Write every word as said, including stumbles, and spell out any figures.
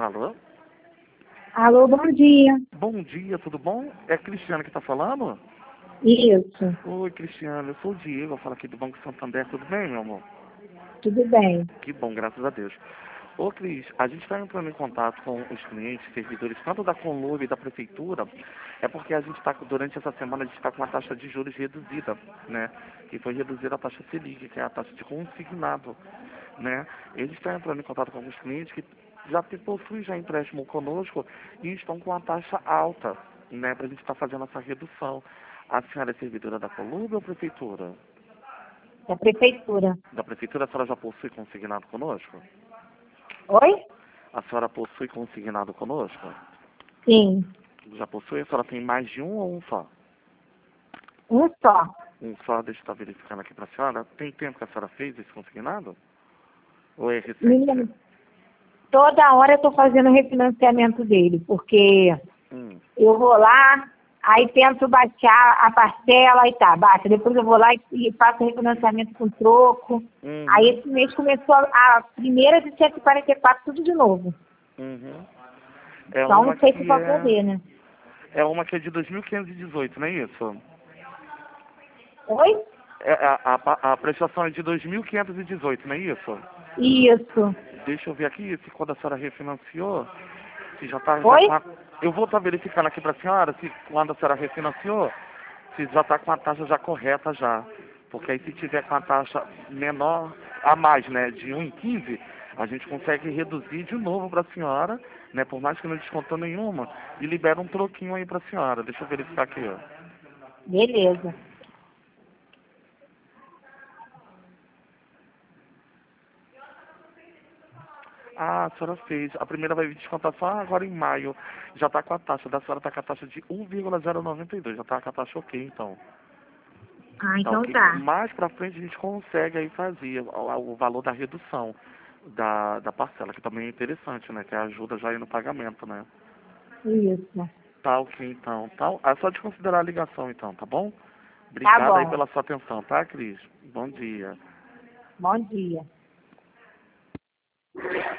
Alô? Alô, bom dia. Bom dia, tudo bom? É a Cristiane que está falando? Isso, Oi, Cristiane, eu sou o Diego, eu falo aqui do Banco Santander, tudo bem, meu amor? tudo bem. Que bom, graças a Deus. Ô, Cris, a gente está entrando em contato com os clientes, servidores, tanto da Conlube e da Prefeitura, é porque a gente está, durante essa semana, a gente está com uma taxa de juros reduzida, né? Que foi reduzida a taxa Selic, que é a taxa de consignado, né? Eles estão entrando em contato com alguns clientes que já te- possuem já empréstimo conosco e estão com a taxa alta, né? Para a gente estar fazendo essa redução. A senhora é servidora da Conlube ou Prefeitura? Da prefeitura. Da Prefeitura, a senhora já possui consignado conosco? Oi? A senhora possui consignado conosco? Sim, Já possui? A senhora tem mais de um ou um só? um só. Um só, deixa eu estar verificando aqui para a senhora. Tem tempo que a senhora fez esse consignado? Ou é recente? Menina, toda hora eu tô fazendo o refinanciamento dele, porque Hum. eu vou lá, aí tento baixar a parcela e tá, baixa. Depois eu vou lá e, e faço o refinanciamento com troco. Uhum. Aí esse mês começou a, a primeira de cento e quarenta e quatro, tudo de novo. Uhum. É Então uma não sei se que vai é... poder, né? É uma que é de dois mil quinhentos e dezoito, não é isso? Oi? É, a, a, a prestação é de dois mil quinhentos e dezoito, não é isso? Isso. Deixa eu ver aqui se quando a senhora refinanciou, se já está já Oi? com a... Eu vou estar verificando aqui para a senhora se quando a senhora refinanciou, se já está com a taxa já correta já. Porque aí se tiver com a taxa menor, a mais, né, de um vírgula quinze, a gente consegue reduzir de novo para a senhora, né, por mais que não descontou nenhuma, e libera um troquinho aí para a senhora. Deixa eu verificar aqui, ó. Beleza. Ah, a senhora fez. A primeira vai descontar só agora em maio. Já está com a taxa. Da senhora está com a taxa de um vírgula zero noventa e dois. Já está com a taxa ok, então. Ah, Tá então ok. tá. Mais pra frente a gente consegue aí fazer o, o valor da redução da, da parcela, que também é interessante, né? Que ajuda já aí no pagamento, né? Isso. Tá ok, então. Tá, é só de considerar a ligação, então, tá bom? Tá Obrigado aí bom. pela sua atenção, tá, Cris? Bom dia. Bom dia.